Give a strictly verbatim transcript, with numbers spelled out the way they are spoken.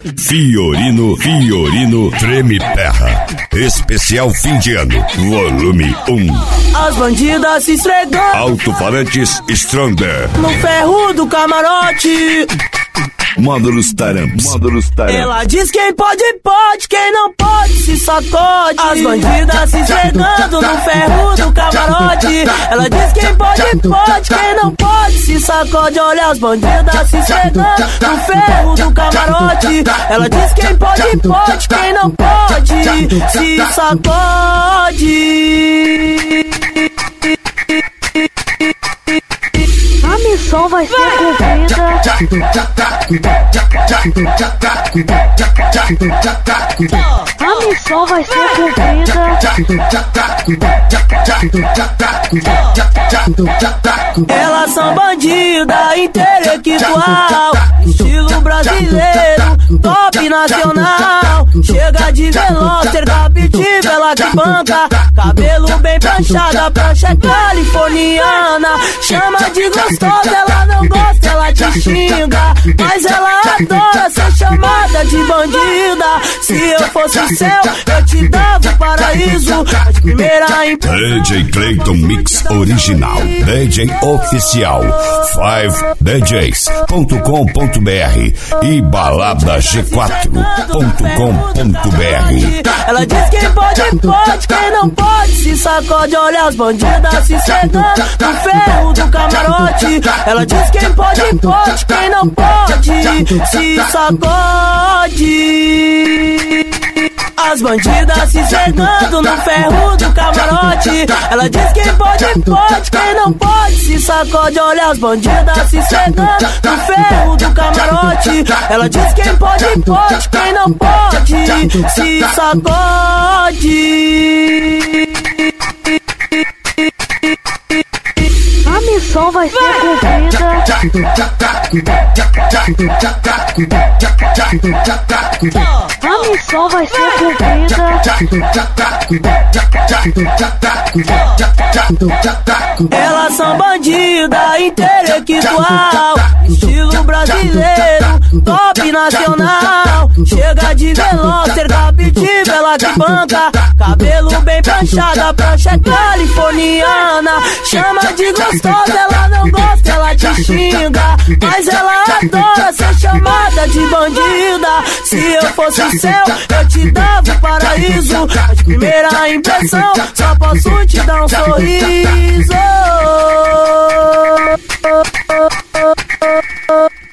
Fiorino, Fiorino Treme Terra. Especial fim de ano, volume um. As bandidas se esfregando. Alto-falantes Stronger. No ferro do camarote. Módulos Taramps. Módulos Taramps. Ela diz quem pode, pode, quem não pode se sacode. As bandidas se esfregando no ferro do camarote. Ela diz quem pode, pode, quem não pode se sacode. Olha as bandidas se esfregando no ferro do camarote. Ela diz quem pode, pode, quem não pode se sacode. A missão vai ser cumprida. A missão vai ser cumprida. Elas são bandida intelectual, estilo brasileiro, top nacional. Chega de veloster, captiva, ela que banca. Cabelo bem planchado, a prancha é californiana. Chama de gostosa, ela não gosta, ela te xinga. Mas ela adora ser chamada de bandida. Se eu fosse o céu, eu te dava o paraíso. De primeira impressão. D J Clayton Mix Original, D J Oficial, five d js ponto com ponto b r e balada g quatro ponto com ponto b r. Ela diz quem pode, pode, quem não pode se sacode. Olha as bandidas se esfregando no ferro do camarote. Ela diz quem pode, pode, quem não pode se sacode. As bandidas se esfregando no ferro do camarote. Ela diz quem pode, pode, quem não pode se sacode. Olha as bandidas se esfregando no ferro do camarote. Ela diz quem pode, pode, quem não pode se sacode. A missão vai ser cumprida. A missão vai ser cumprida. Elas são bandida intelectual, estilo brasileiro, top nacional. Chega de veloster, captiva, ela que banca. Cabelo bem planchado, a prancha é californiana. Chama de gostosa, ela não gosta, ela te xinga. Mas ela adora ser chamada de bandida. Se eu fosse o céu, eu te dava o paraíso. De primeira impressão, só posso te dar um sorriso.